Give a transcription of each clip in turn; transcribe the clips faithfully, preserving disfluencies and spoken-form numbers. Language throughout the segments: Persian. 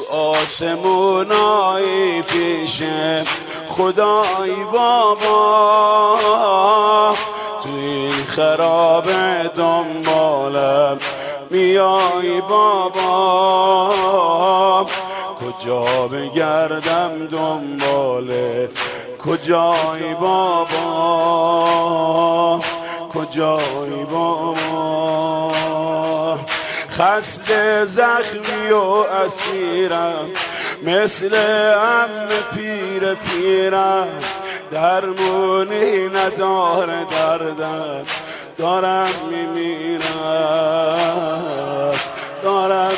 آسمونایی پیش خدای بابا، تو این خراب دنبالم میای بابا. کجا بگردم دنباله کجای بابا، کجای بابا. خسته زخمی و اسیرم مثل عم پیر پیرم، درمونی نداره دردم دارم میمیرم، دارم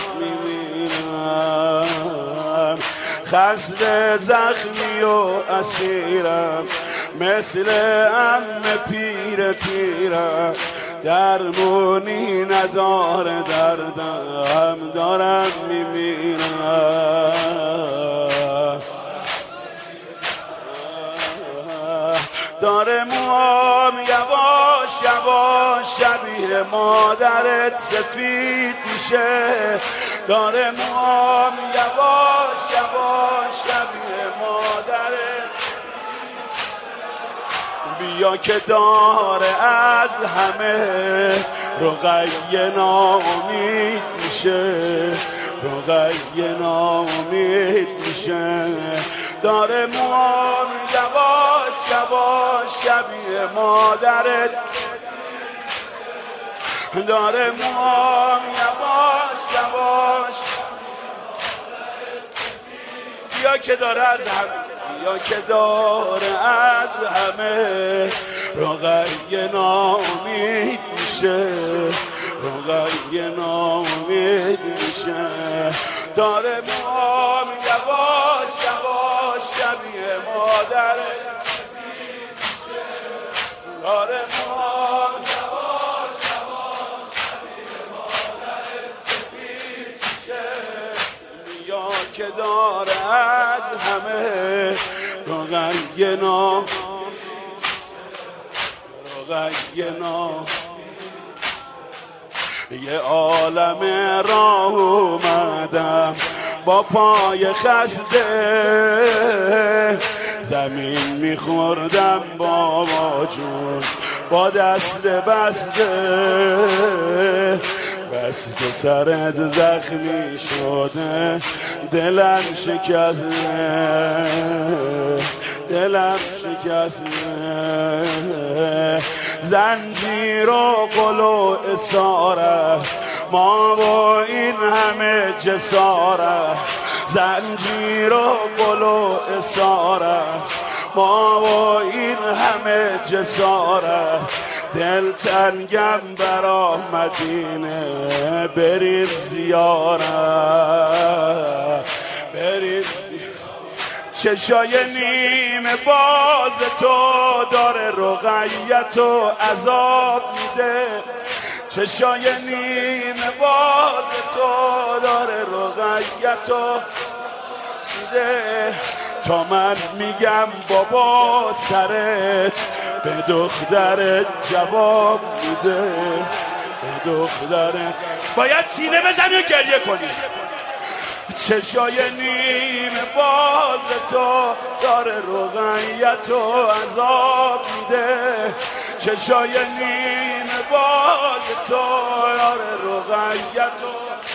میمیرم. خسته زخمی و اسیرم مثل عم پیر پیرم، درمونی نداره دردم دارم میمیرم. داره موام یواش یواش شبیه مادرت سفید میشه، داره موام یواش یواش شبیه مادرت. بیا که داره از همه رقیه ناامید میشه، رقیه ناامید میشه. داره موام یواش یواش شبیه مادرت، داره موام یواش یواش. بیا که داره از همه، بیا که داره از همه رقیه ناامید میشه، رقیه ناامید میشه. داره موام یواش یواش شبیه مادرت، داره موام یواش یواش شبیه مادرت سفید میشه. بیا که داره از همه رقیه ناامید، رقیه ناامید. یه عالم راه اومدم با پای خسته، زمین میخوردم بابا جون با دست بسته. بس که سرت زخمی شده دلم شکسته، دلم شکسته. زنجیر و قل و اساره ما با این همه جساره، زنجیر و قل و اساره ما با این همه جساره. دل تنگم برا مدینه بریم زیاره، بریم چشای نیم باز تو داره رقیت و عذاب میده، چشای نیم باز تو داره رقیت و میده. تا من میگم بابا سرت به دخترت جواب میده، به دخترت باید سینه بزنی و گریه کنی. چشای نیم باز تو داره رقیت و عذاب میده، چشای نیم باز تو داره رقیت و.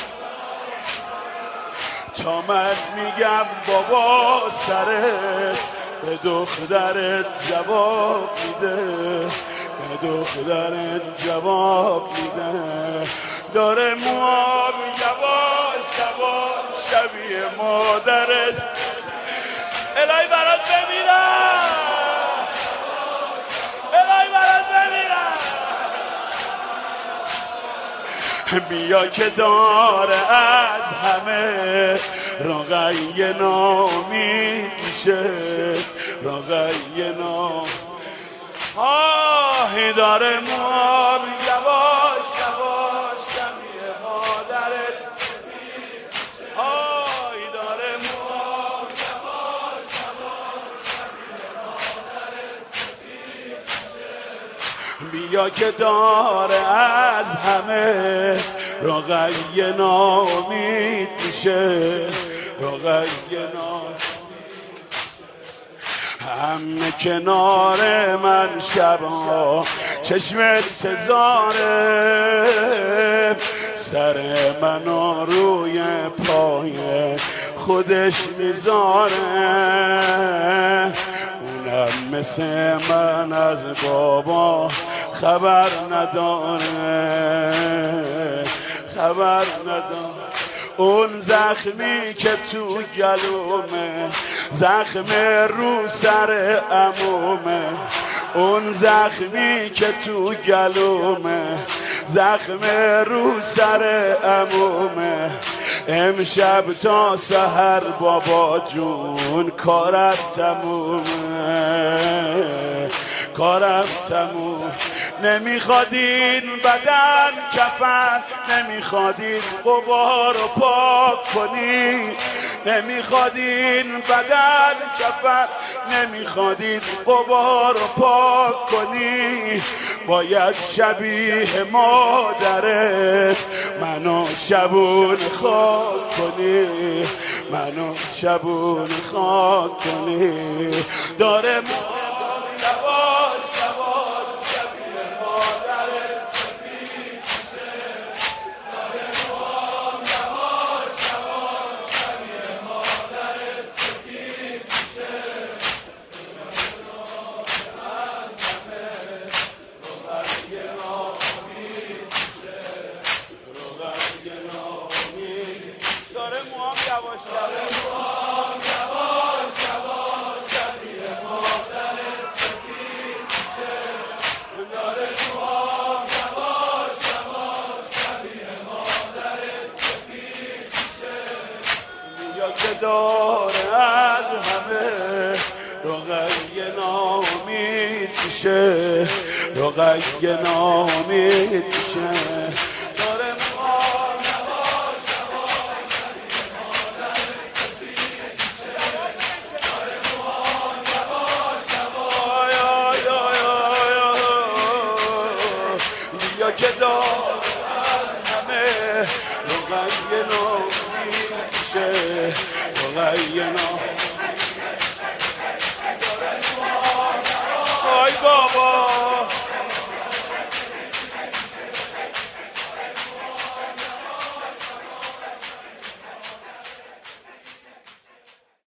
تا من میگم بابا سرت به دخترت جواب میده، به دخترت جواب میده. داره موام یواش یواش شبیه مادرت. الهی برات بمیرم، الهی برات بمیرم. بیا که داره از همه رقیه ناامید میشه، رقیه ناامید. آهی داره موام یواش یواش شبیه مادرت، آهی داره موام یواش یواش شبیه مادرت. بیا که داره از همه رقیه ناامید میشه، رقیه همه کنار من شبا چشم انتظاره سر منو روی پای خودش میذاره اونم مثل من از بابا خبر نداره خبر نداره اون زخمی که تو گلومه زخم رو سر عمومه اون زخمی که تو گلومه زخم رو سر عمومه امشب تا سحر بابا جون کارم تمومه کارم تموم نمیخواد این بدن کفن نمیخواد این غبار رو پاک کنی نمیخواد این بدن کفن نمیخواد این غبار رو پاک کنی باید شبیه مادرت منو شبون خاک کنی منو شبون خاک کنی داره داره موام یواش داره موام یواش یواش شبیه مادر سفید میشه داره موام یواش یواش شبیه مادر سفید میشه یا که داره از همه رقیه نامید میشه رقیه نامید میشه که دار همه رقیه نامید میشه رقیه نامید